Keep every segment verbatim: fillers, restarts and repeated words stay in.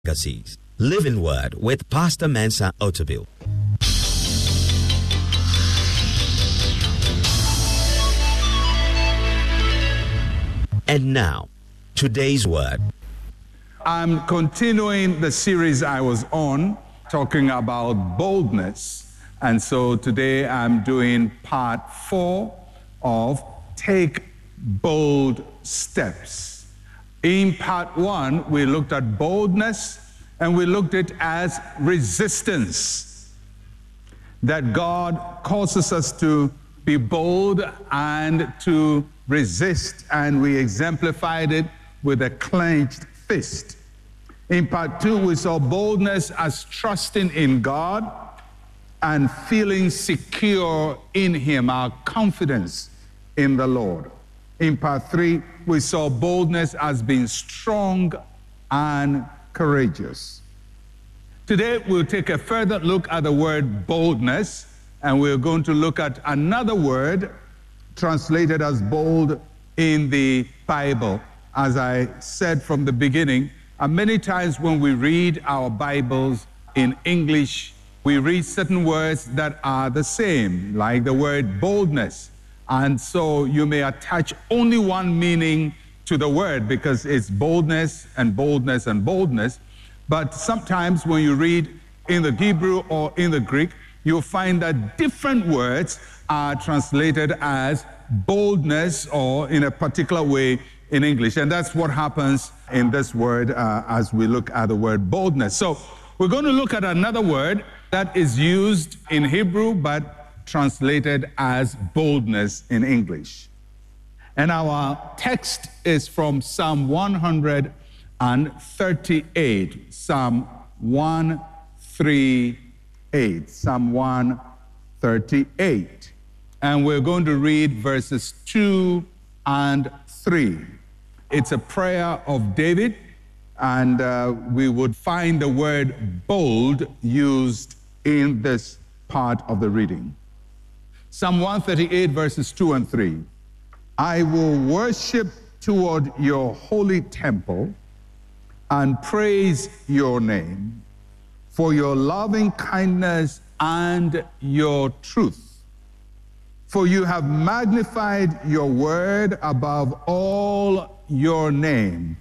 Legacies. Living Word with Pastor Mensa Otabil. And now, today's word. I'm continuing the series I was on, talking about boldness. And so today I'm doing part four of Take Bold Steps. In part one, we looked at boldness, and we looked at it as resistance. That God causes us to be bold and to resist, and we exemplified it with a clenched fist. In part two, we saw boldness as trusting in God and feeling secure in Him, our confidence in the Lord. In part three, we saw boldness as being strong and courageous. Today, we'll take a further look at the word boldness, and we're going to look at another word translated as bold in the Bible. As I said from the beginning, and many times when we read our Bibles in English, we read certain words that are the same, like the word boldness. And so you may attach only one meaning to the word because it's boldness and boldness and boldness. But sometimes when you read in the Hebrew or in the Greek, you'll find that different words are translated as boldness or in a particular way in English. And that's what happens in this word uh, as we look at the word boldness. So we're going to look at another word that is used in Hebrew but translated as boldness in English. And our text is from Psalm one thirty-eight. Psalm one thirty-eight. Psalm one thirty-eight. And we're going to read verses two and three. It's a prayer of David, and uh, we would find the word bold used in this part of the reading. Psalm one thirty-eight, verses two and three. I will worship toward your holy temple and praise your name for your loving kindness and your truth. For you have magnified your word above all your name.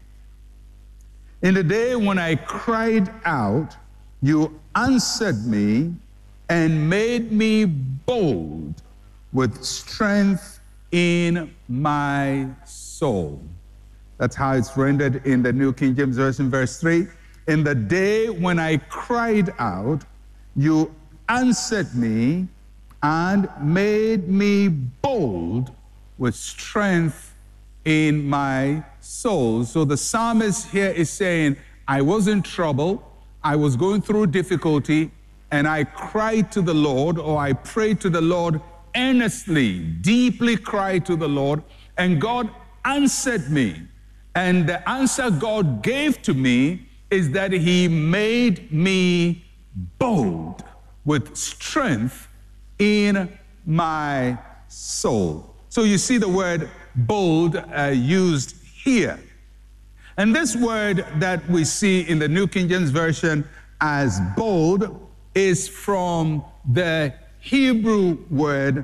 In the day when I cried out, you answered me and made me bold with strength in my soul. That's how it's rendered in the New King James Version, verse three. In the day when I cried out, you answered me and made me bold with strength in my soul. So the psalmist here is saying, I was in trouble, I was going through difficulty, and I cried to the Lord, or I prayed to the Lord earnestly, deeply cried to the Lord, and God answered me. And the answer God gave to me is that He made me bold with strength in my soul. So you see the word bold uh, used here. And this word that we see in the New King James Version as bold is from the Hebrew word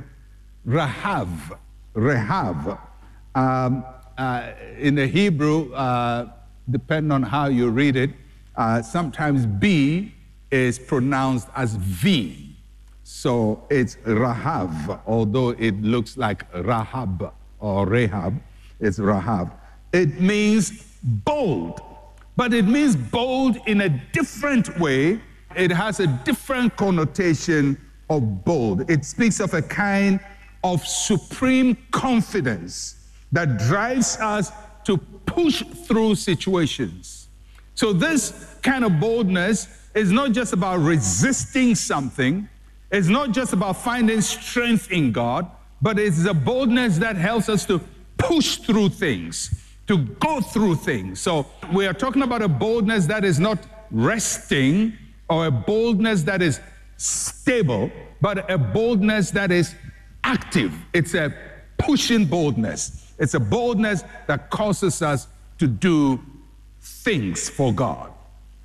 rahav. Rahav. Um, uh, in the Hebrew, uh, depending on how you read it, uh, sometimes B is pronounced as V. So it's rahav, although it looks like Rahab or Rahab, it's rahav. It means bold, but it means bold in a different way. It has a different connotation of bold. It speaks of a kind of supreme confidence that drives us to push through situations. So this kind of boldness is not just about resisting something. It's not just about finding strength in God, but it's a boldness that helps us to push through things, to go through things. So we are talking about a boldness that is not resting, or a boldness that is stable, but a boldness that is active. It's a pushing boldness. It's a boldness that causes us to do things for God.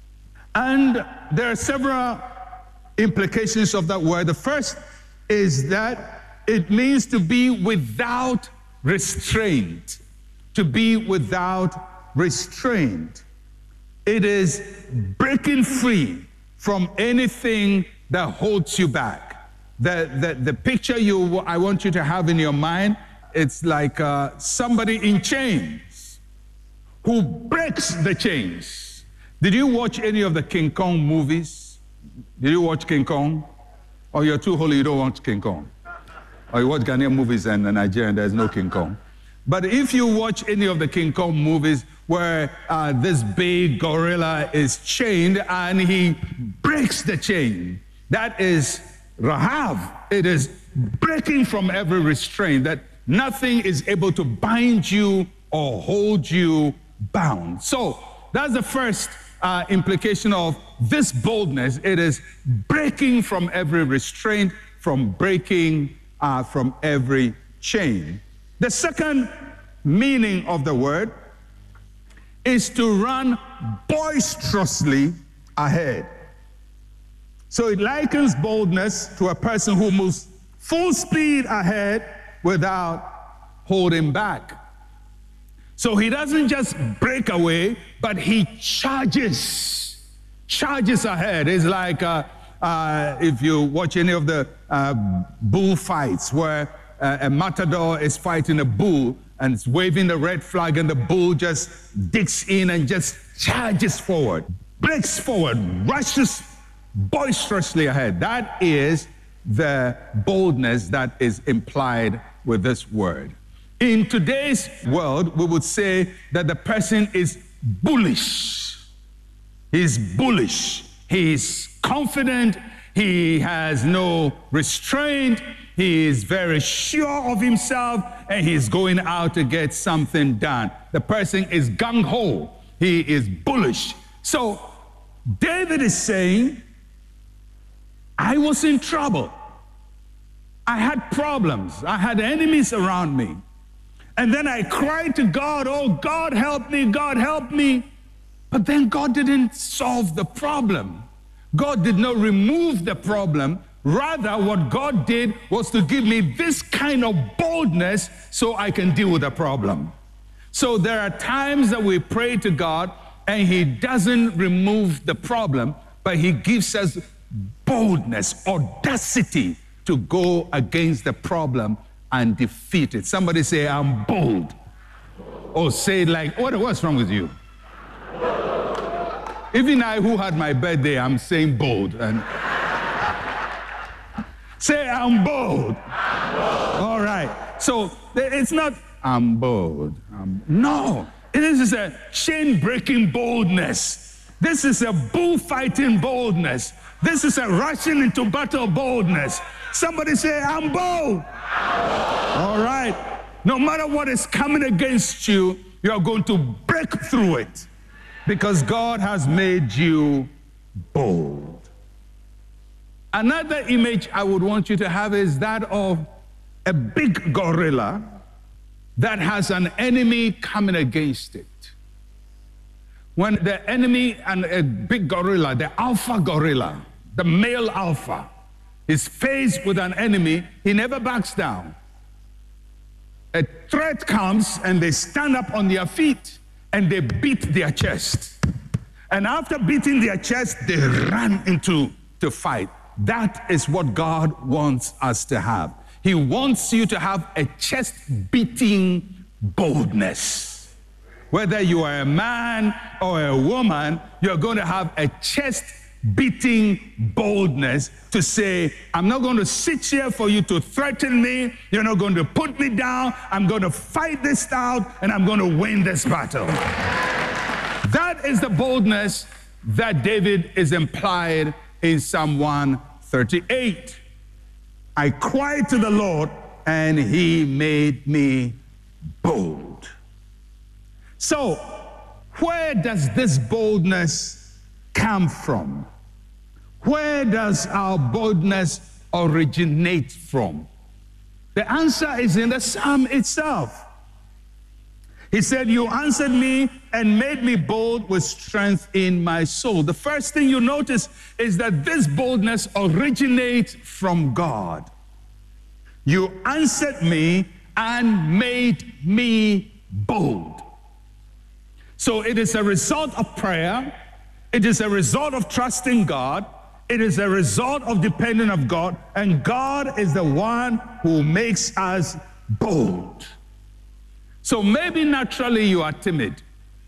And there are several implications of that word. The first is that it means to be without restraint. To be without restraint. It is breaking free from anything that holds you back. The, the, the picture you I want you to have in your mind, it's like uh, somebody in chains who breaks the chains. Did you watch any of the King Kong movies? Did you watch King Kong? Or you're too holy, you don't watch King Kong? Or you watch Ghanaian movies and the Nigerian, there's no King Kong. But if you watch any of the King Kong movies where uh, this big gorilla is chained and he breaks the chain, that is Rahav. It is breaking from every restraint, that nothing is able to bind you or hold you bound. So that's the first uh, implication of this boldness. It is breaking from every restraint, from breaking uh, from every chain. The second meaning of the word is to run boisterously ahead. So it likens boldness to a person who moves full speed ahead without holding back. So he doesn't just break away, but he charges, charges ahead. It's like uh, uh, if you watch any of the uh, bull fights where uh, a matador is fighting a bull and it's waving the red flag and the bull just digs in and just charges forward, breaks forward, rushes boisterously ahead. That is the boldness that is implied with this word. In today's world, we would say that the person is bullish. He's bullish. He's confident. He has no restraint. He is very sure of himself, and he's going out to get something done. The person is gung-ho. He is bullish. So David is saying, I was in trouble. I had problems. I had enemies around me. And then I cried to God, oh, God, help me, God, help me. But then God didn't solve the problem. God did not remove the problem. Rather, what God did was to give me this kind of boldness so I can deal with the problem. So there are times that we pray to God and He doesn't remove the problem, but He gives us boldness, audacity to go against the problem and defeat it. Somebody say, I'm bold. Or say it like, what, what's wrong with you? Even I, who had my birthday, I'm saying bold. And say, I'm bold. I'm bold. All right. So it's not, I'm bold. I'm, no. This is a chain-breaking boldness. This is a bullfighting boldness. This is a rushing into battle boldness. Somebody say, I'm bold. All right. No matter what is coming against you, you are going to break through it because God has made you bold. Another image I would want you to have is that of a big gorilla that has an enemy coming against it. When the enemy and a big gorilla, the alpha gorilla, the male alpha, is faced with an enemy, he never backs down. A threat comes and they stand up on their feet and they beat their chest. And after beating their chest, they run into to fight. That is what God wants us to have. He wants you to have a chest-beating boldness. Whether you are a man or a woman, you're going to have a chest beating boldness to say, I'm not going to sit here for you to threaten me. You're not going to put me down. I'm going to fight this out and I'm going to win this battle. That is the boldness that David is implied in Psalm one thirty-eight. I cried to the Lord and He made me bold. So, where does this boldness come from? Where does our boldness originate from? The answer is in the psalm itself. He said, you answered me and made me bold with strength in my soul. The first thing you notice is that this boldness originates from God. You answered me and made me bold. So it is a result of prayer. It is a result of trusting God. It is a result of depending on God. And God is the one who makes us bold. So maybe naturally you are timid.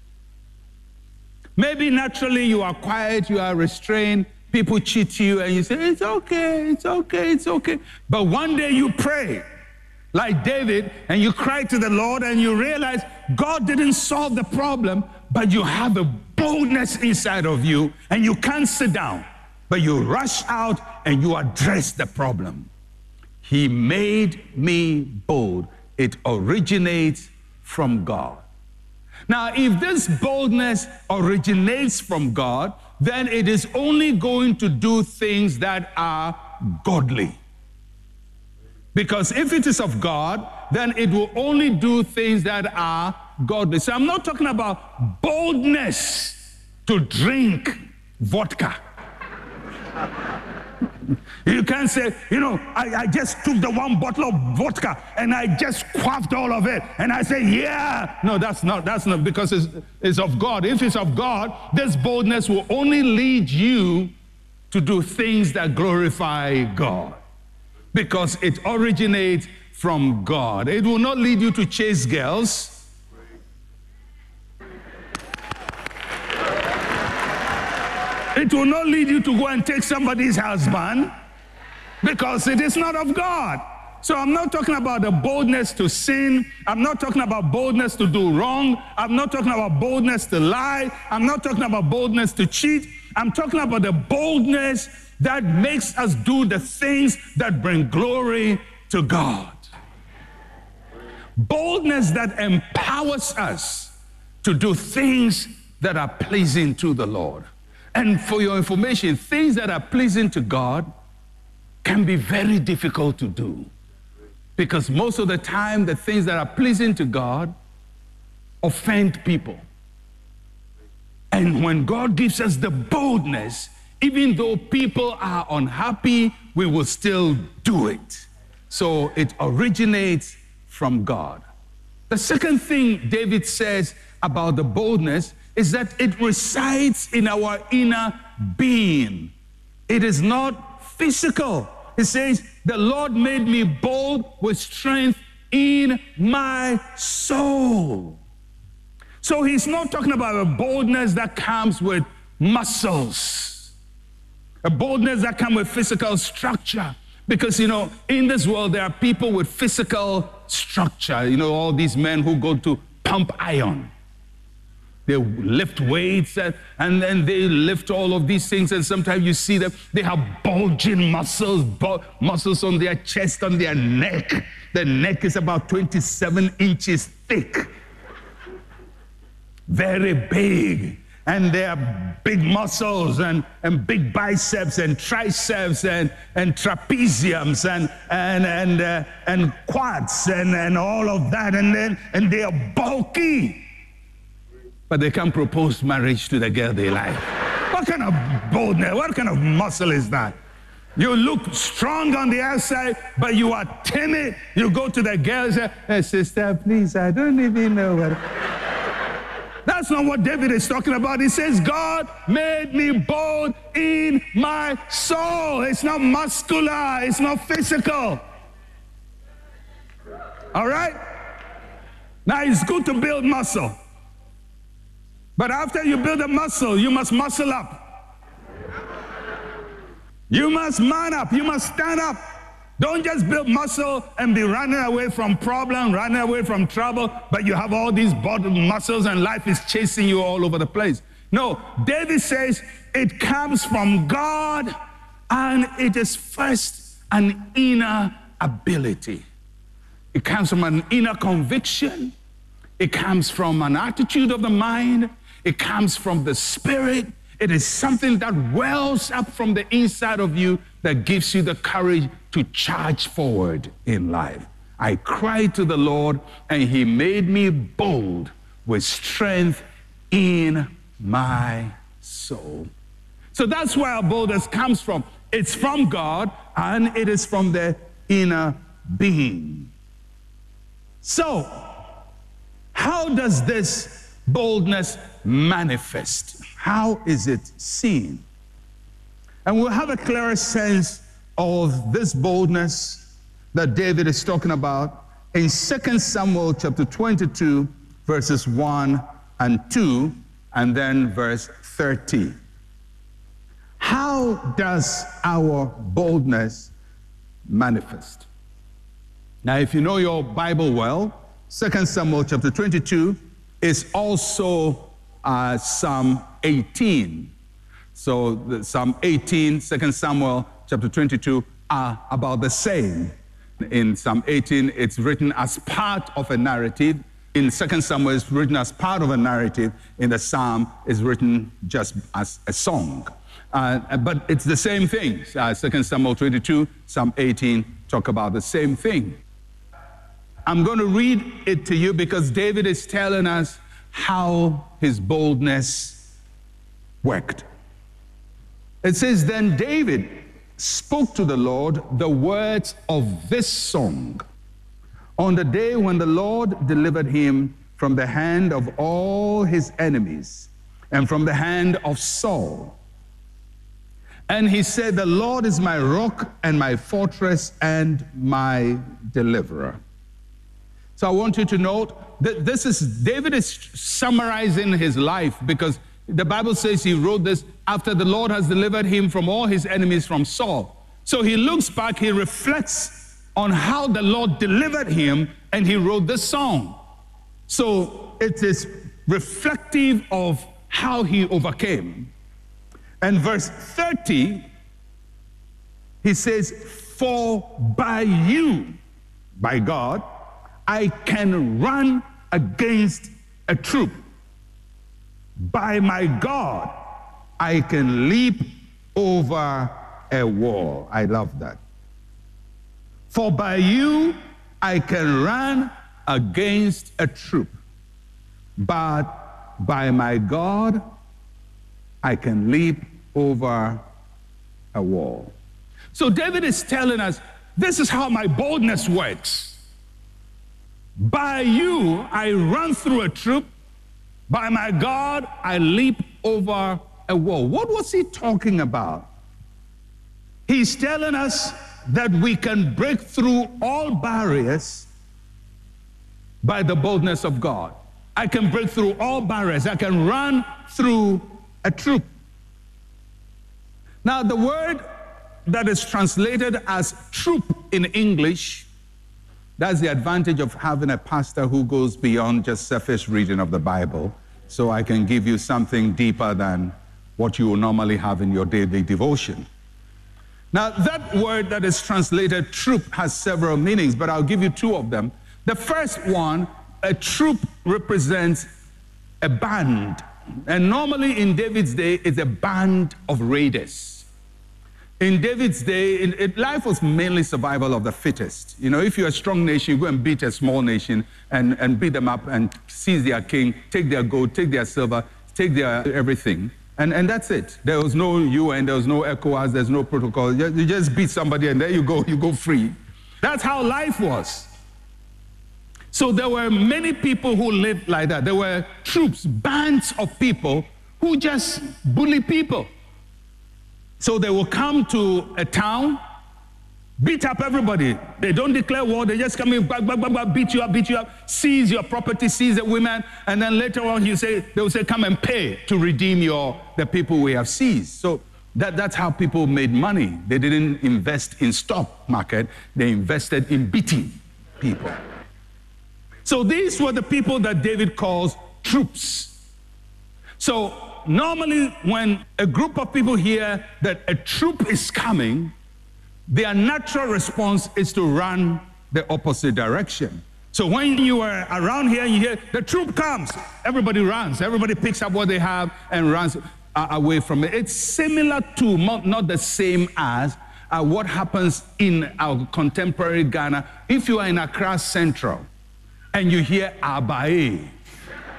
Maybe naturally you are quiet, you are restrained. People cheat you and you say, it's okay, it's okay, it's okay. But one day you pray like David and you cry to the Lord and you realize God didn't solve the problem, but you have a boldness inside of you and you can't sit down, but you rush out and you address the problem. He made me bold. It originates from God. Now, if this boldness originates from God, then it is only going to do things that are godly. Because if it is of God, then it will only do things that are godly. So I'm not talking about boldness to drink vodka. You can't say, you know, I, I just took the one bottle of vodka and I just quaffed all of it. And I say, yeah. No, that's not, that's not because it's, it's of God. If it's of God, this boldness will only lead you to do things that glorify God. Because it originates from God. It will not lead you to chase girls. It will not lead you to go and take somebody's husband, because it is not of God. So I'm not talking about the boldness to sin. I'm not talking about boldness to do wrong. I'm not talking about boldness to lie. I'm not talking about boldness to cheat. I'm talking about the boldness that makes us do the things that bring glory to God. Boldness that empowers us to do things that are pleasing to the Lord. And for your information, things that are pleasing to God can be very difficult to do. Because most of the time, the things that are pleasing to God offend people. And when God gives us the boldness, even though people are unhappy, we will still do it. So it originates from God. The second thing David says about the boldness is that it resides in our inner being. It is not physical. It says, the Lord made me bold with strength in my soul. So he's not talking about a boldness that comes with muscles, a boldness that comes with physical structure. Because, you know, in this world, there are people with physical structure. You know, all these men who go to pump iron. They lift weights and, and then they lift all of these things. And sometimes you see them, they have bulging muscles, bu- muscles on their chest, on their neck. The neck is about twenty-seven inches thick. Very big. And they are big muscles and, and big biceps and triceps and, and trapeziums and, and, and, uh, and quads and, and all of that. And, then, and they are bulky. But they can't propose marriage to the girl they like. What kind of boldness, what kind of muscle is that? You look strong on the outside, but you are timid. You go to the girl and say, hey, sister, please, I don't even know what... That's not what David is talking about. He says, God made me bold in my soul. It's not muscular. It's not physical. All right? Now, it's good to build muscle. But after you build a muscle, you must muscle up. You must man up. You must stand up. Don't just build muscle and be running away from problem, running away from trouble, but you have all these body muscles and life is chasing you all over the place. No, David says it comes from God and it is first an inner ability. It comes from an inner conviction. It comes from an attitude of the mind. It comes from the spirit. It is something that wells up from the inside of you that gives you the courage to charge forward in life. I cried to the Lord, and he made me bold with strength in my soul. So that's where our boldness comes from. It's from God, and it is from the inner being. So, how does this boldness manifest? How is it seen? And we'll have a clearer sense of this boldness that David is talking about in Second Samuel chapter twenty-two, verses one and two, and then verse thirty. How does our boldness manifest? Now, if you know your Bible well, Second Samuel chapter twenty-two is also uh, Psalm eighteen. So the Psalm eighteen, Second Samuel chapter twenty-two are about the same. In Psalm eighteen, it's written as part of a narrative. In Second Samuel, it's written as part of a narrative. In the Psalm, it's written just as a song. Uh, but it's the same thing. Uh, Second Samuel twenty-two, Psalm eighteen talk about the same thing. I'm going to read it to you because David is telling us how his boldness worked. It says, then David spoke to the Lord the words of this song on the day when the Lord delivered him from the hand of all his enemies and from the hand of Saul. And he said, the Lord is my rock and my fortress and my deliverer. So I want you to note that this is, David is summarizing his life because the Bible says he wrote this after the Lord has delivered him from all his enemies from Saul. So he looks back, he reflects on how the Lord delivered him, and he wrote this song. So it is reflective of how he overcame. And verse thirty, he says, for by you, by God, I can run against a troop. By my God, I can leap over a wall. I love that. For by you, I can run against a troop. But by my God, I can leap over a wall. So David is telling us, this is how my boldness works. By you, I run through a troop. By my God, I leap over a wall. What was he talking about? He's telling us that we can break through all barriers by the boldness of God. I can break through all barriers. I can run through a troop. Now, the word that is translated as troop in English, that's the advantage of having a pastor who goes beyond just surface reading of the Bible, so I can give you something deeper than what you will normally have in your daily devotion. Now, that word that is translated troop has several meanings, but I'll give you two of them. The first one, a troop represents a band. And normally in David's day, it's a band of raiders. In David's day, in, in, life was mainly survival of the fittest. You know, if you're a strong nation, you go and beat a small nation and, and beat them up and seize their king, take their gold, take their silver, take their everything. And, and that's it. There was no U N, there was no ECOWAS, there's no protocol. You, you just beat somebody and there you go, you go free. That's how life was. So there were many people who lived like that. There were troops, bands of people who just bully people. So they will come to a town, beat up everybody. They don't declare war, they just come in, back, back, back, back, beat you up, beat you up, seize your property, seize the women, and then later on you say, they will say, come and pay to redeem your the people we have seized. So that, that's how people made money. They didn't invest in stock market, they invested in beating people. So these were the people that David calls troops. So normally when a group of people hear that a troop is coming, their natural response is to run the opposite direction. So when you are around here and you hear the troop comes, everybody runs, everybody picks up what they have and runs uh, away from it. It's similar to, not the same as, uh, what happens in our contemporary Ghana. If you are in Accra Central and you hear Abaye,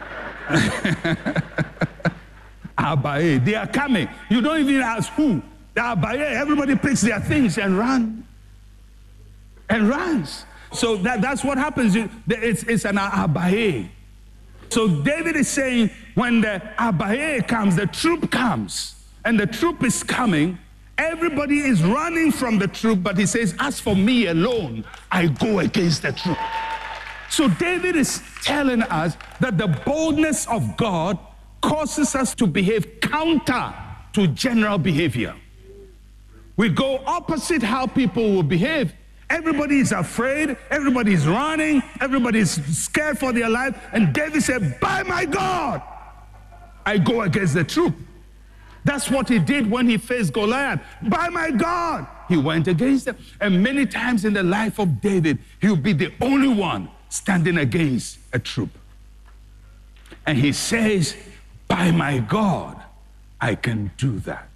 Abaye, they are coming. You don't even ask who. The Abaye, everybody picks their things and run. And runs. So that, that's what happens. It's, it's an Abaye. So David is saying, when the Abaye comes, the troop comes, and the troop is coming, everybody is running from the troop, but he says, as for me alone, I go against the troop. So David is telling us that the boldness of God causes us to behave counter to general behavior. We go opposite how people will behave. Everybody is afraid, everybody is running, everybody is scared for their life. And David said, by my God, I go against the troop. That's what he did when he faced Goliath. By my God, he went against them. And many times in the life of David, he'll be the only one standing against a troop. And he says, by my God, I can do that.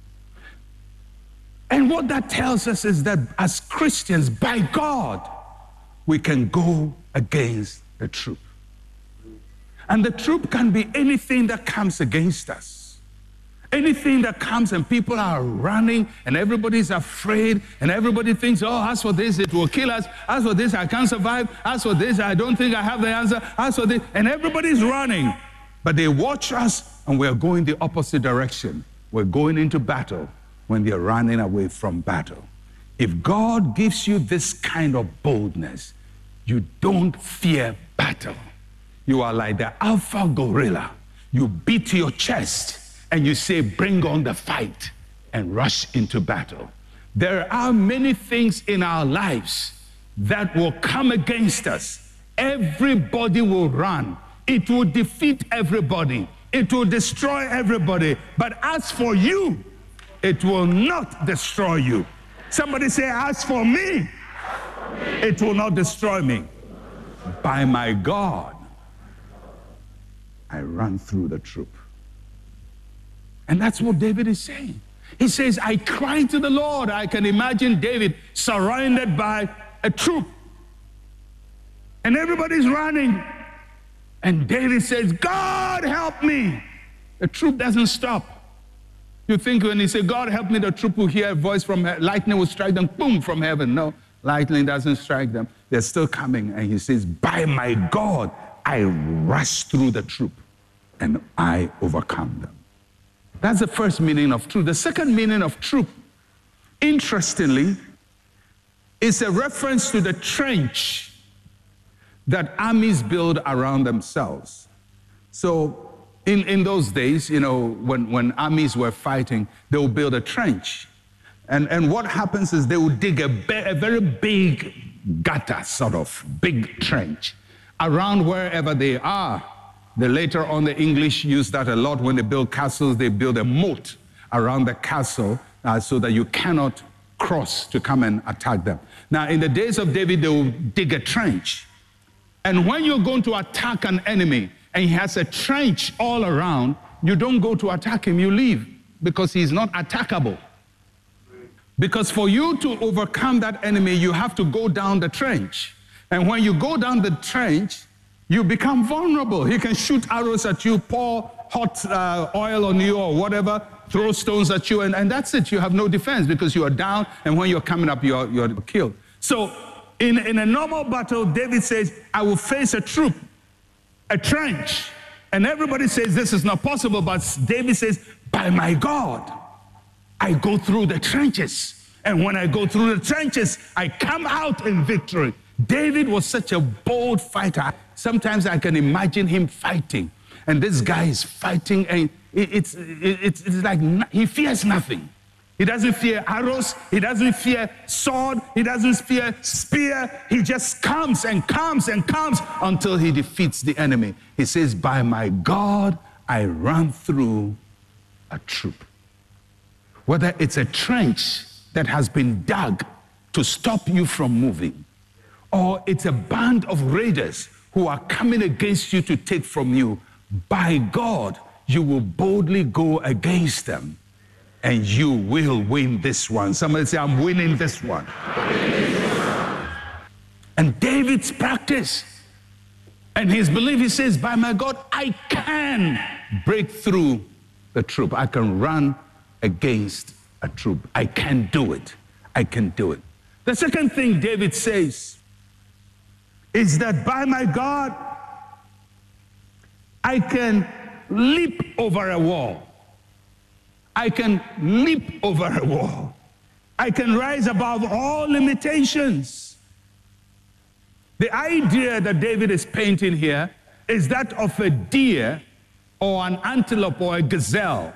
And what that tells us is that as Christians, by God, we can go against the troop. And the troop can be anything that comes against us. Anything that comes and people are running and everybody's afraid and everybody thinks, oh, as for this, it will kill us. As for this, I can't survive. As for this, I don't think I have the answer. As for this, and everybody's running. But they watch us and we're going the opposite direction. We're going into battle when they're running away from battle. If God gives you this kind of boldness, you don't fear battle. You are like the alpha gorilla. You beat your chest and you say, bring on the fight, and rush into battle. There are many things in our lives that will come against us. Everybody will run. It will defeat everybody. It will destroy everybody. But as for you, it will not destroy you. Somebody say, as for me, it will not destroy me. By my God, I run through the troop. And that's what David is saying. He says, I cry to the Lord. I can imagine David surrounded by a troop. And everybody's running. And David says, God help me. The troop doesn't stop. You think when he said, God help me, the troop will hear a voice from heaven, lightning will strike them, boom, from heaven. No, lightning doesn't strike them. They're still coming. And he says, by my God, I rush through the troop and I overcome them. That's the first meaning of troop. The second meaning of troop, interestingly, is a reference to the trench that armies build around themselves. So in, in those days, you know, when, when armies were fighting, they would build a trench. And, and what happens is they would dig a, a very big gutter, sort of, big trench, around wherever they are. The, later on, the English use that a lot. When they build castles, they build a moat around the castle uh, so that you cannot cross to come and attack them. Now, in the days of David, they would dig a trench. And when you're going to attack an enemy and he has a trench all around, you don't go to attack him, you leave, because he's not attackable. Because for you to overcome that enemy, you have to go down the trench. And when you go down the trench, you become vulnerable. He can shoot arrows at you, pour hot uh, oil on you or whatever, throw stones at you, and, and that's it. You have no defense because you are down, and when you're coming up, you're, you're killed. So in, in a normal battle, David says, I will face a troop, a trench. And everybody says this is not possible, but David says, by my God, I go through the trenches. And when I go through the trenches, I come out in victory. David was such a bold fighter. Sometimes I can imagine him fighting. And this guy is fighting, and it's, it's, it's like he fears nothing. He doesn't fear arrows. He doesn't fear sword. He doesn't fear spear. He just comes and comes and comes until he defeats the enemy. He says, by my God, I run through a troop. Whether it's a trench that has been dug to stop you from moving, or it's a band of raiders who are coming against you to take from you, by God, you will boldly go against them, and you will win this one. Somebody say, I'm winning this one. And David's practice And his belief, he says, by my God, I can break through the troop. I can run against a troop. I can do it. I can do it. The second thing David says is that by my God, I can leap over a wall. I can leap over a wall. I can rise above all limitations. The idea that David is painting here is that of a deer or an antelope or a gazelle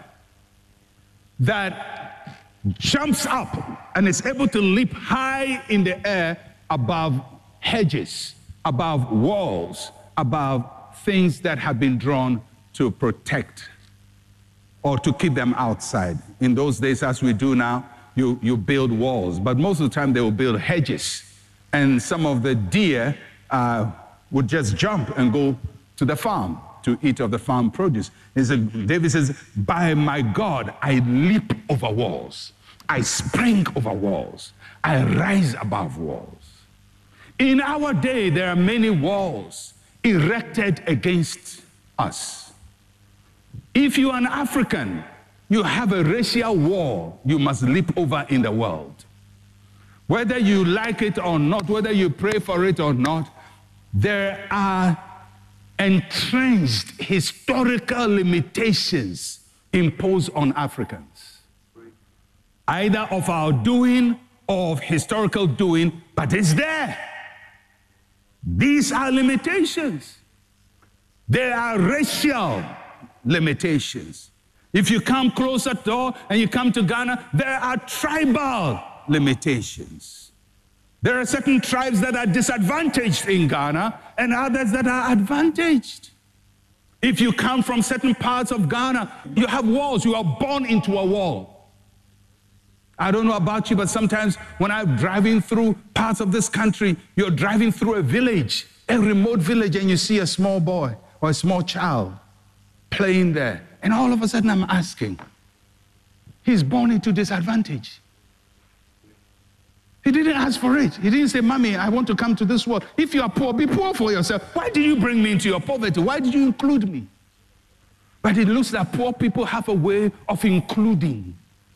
that jumps up and is able to leap high in the air above hedges, above walls, above things that have been drawn to protect or to keep them outside. In those days, as we do now, you, you build walls, but most of the time they will build hedges. And some of the deer uh, would just jump and go to the farm to eat of the farm produce. And so David says, by my God, I leap over walls. I spring over walls. I rise above walls. In our day, there are many walls erected against us. If you are an African, you have a racial wall you must leap over in the world. Whether you like it or not, whether you pray for it or not, there are entrenched historical limitations imposed on Africans, either of our doing or of historical doing, but it's there. These are limitations. There are racial limitations. If you come closer to all and you come to Ghana, there are tribal limitations. There are certain tribes that are disadvantaged in Ghana and others that are advantaged. If you come from certain parts of Ghana, you have walls. You are born into a wall. I don't know about you, but sometimes when I'm driving through parts of this country, you're driving through a village, a remote village, and you see a small boy or a small child playing there. And all of a sudden I'm asking, he's born into disadvantage. He didn't ask for it. He didn't say, Mommy, I want to come to this world. If you are poor, be poor for yourself. Why did you bring me into your poverty? Why did you include me? But it looks like poor people have a way of including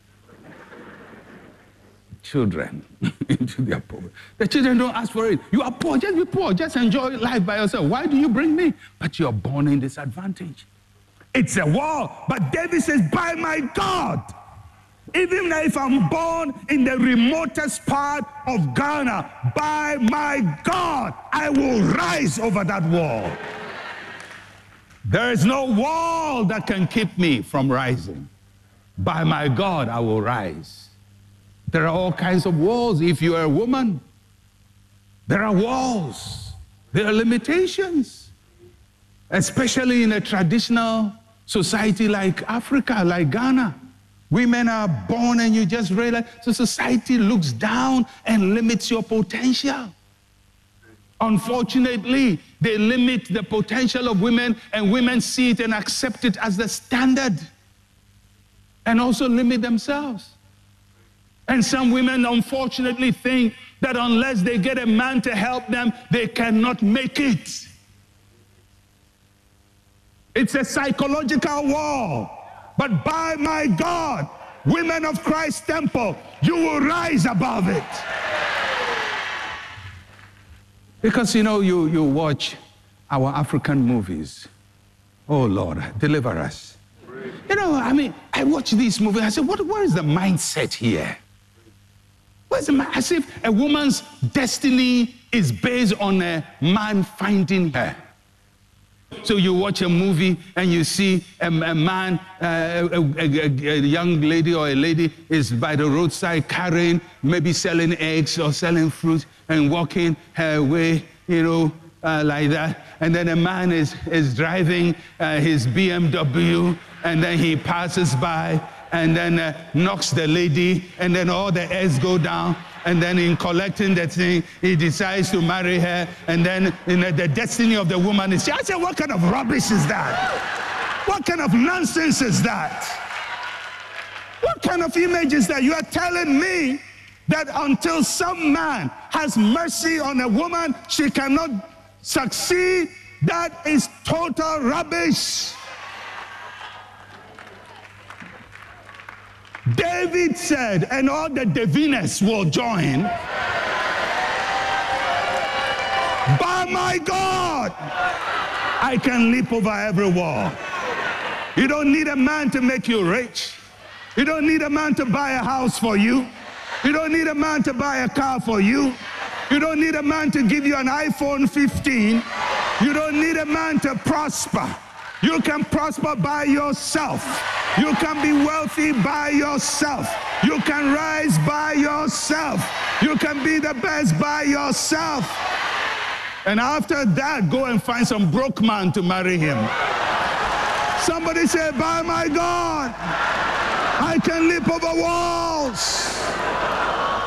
children into their poverty. The children don't ask for it. You are poor, just be poor. Just enjoy life by yourself. Why do you bring me? But you're born in disadvantage. It's a wall. But David says, by my God, even if I'm born in the remotest part of Ghana, by my God, I will rise over that wall. There is no wall that can keep me from rising. By my God, I will rise. There are all kinds of walls. If you are a woman, there are walls. There are limitations, especially in a traditional society like Africa, like Ghana. Women are born and you just realize, so society looks down and limits your potential. Unfortunately, they limit the potential of women, and women see it and accept it as the standard, and also limit themselves. And some women, unfortunately, think that unless they get a man to help them, they cannot make it. It's a psychological wall. But by my God, women of Christ Temple, you will rise above it. Because, you know, you, you watch our African movies. Oh, Lord, deliver us. You know, I mean, I watch these movies. I said, what, where is the mindset here? Where's the mindset? As if a woman's destiny is based on a man finding her. So you watch a movie and you see a, a man, uh, a, a, a young lady or a lady is by the roadside carrying, maybe selling eggs or selling fruit and walking her way, you know, uh, like that. And then a man is, is driving uh, his B M W, and then he passes by and then uh, knocks the lady, and then all the eggs go down. And then in collecting the thing, he decides to marry her. And then you know, the destiny of the woman is, I said, what kind of rubbish is that? What kind of nonsense is that? What kind of image is that? You are telling me that until some man has mercy on a woman, she cannot succeed, That is total rubbish. David said, and all the diviners will join, by my God, I can leap over every wall. You don't need a man to make you rich. You don't need a man to buy a house for you. You don't need a man to buy a car for you. You don't need a man to give you an iPhone fifteen. You don't need a man to prosper. You can prosper by yourself. You can be wealthy by yourself. You can rise by yourself. You can be the best by yourself. And after that, go and find some broke man to marry him. Somebody say, by my God, I can leap over walls.